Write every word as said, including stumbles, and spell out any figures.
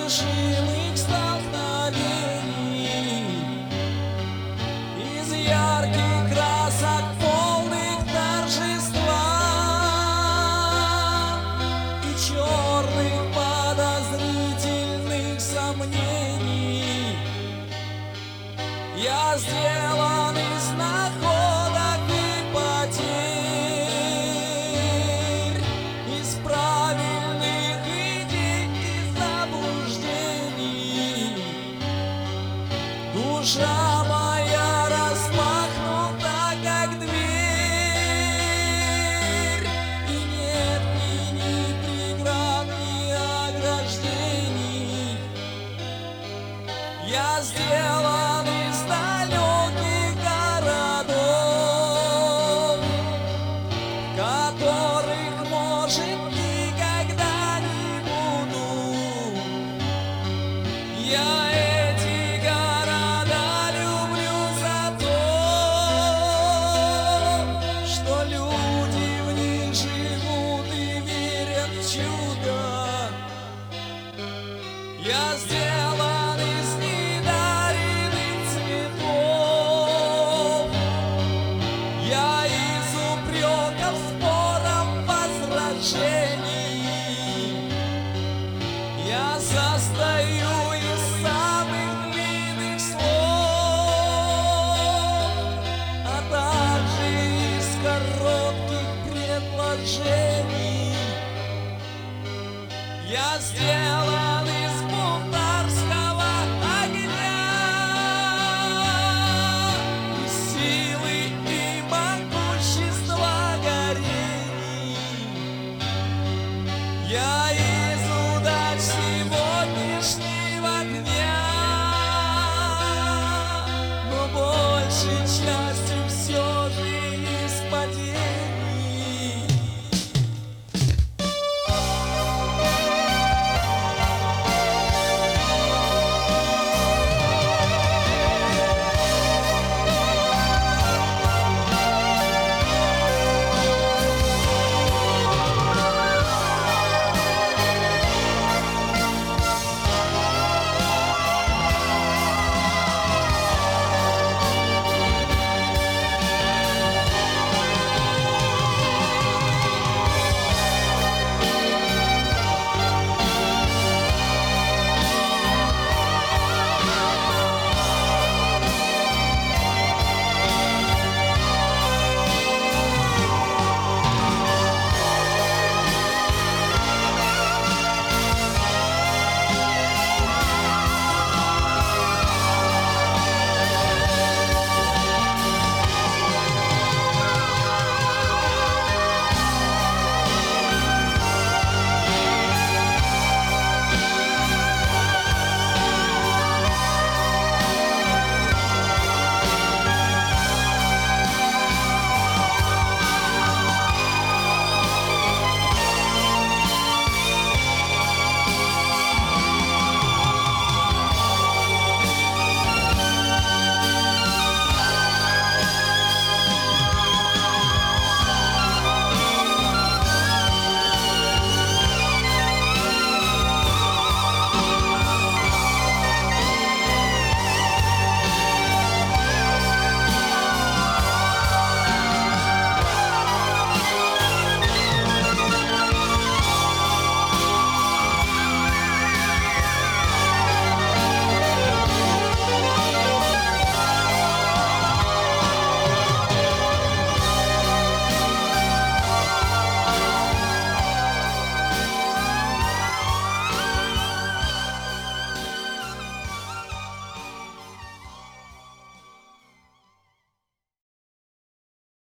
неудержимых столкновений, из ярких красок полных торжества и черных подозрительных сомнений. Я сделан из находок и потерь, из правильных идей и заблуждений. Душа моя распахнута, как дверь, и нет ни преград, ни ограждений. Я сделан из далеких городов, в которых, может, никогда не буду. Я эти города люблю за то, что люди в них живут и верят в чудо. Я сделан из недаренных цветов, я из упреков, споров, возражений. Я состою из самых длинных слов, а также из коротких предложений. Я сделан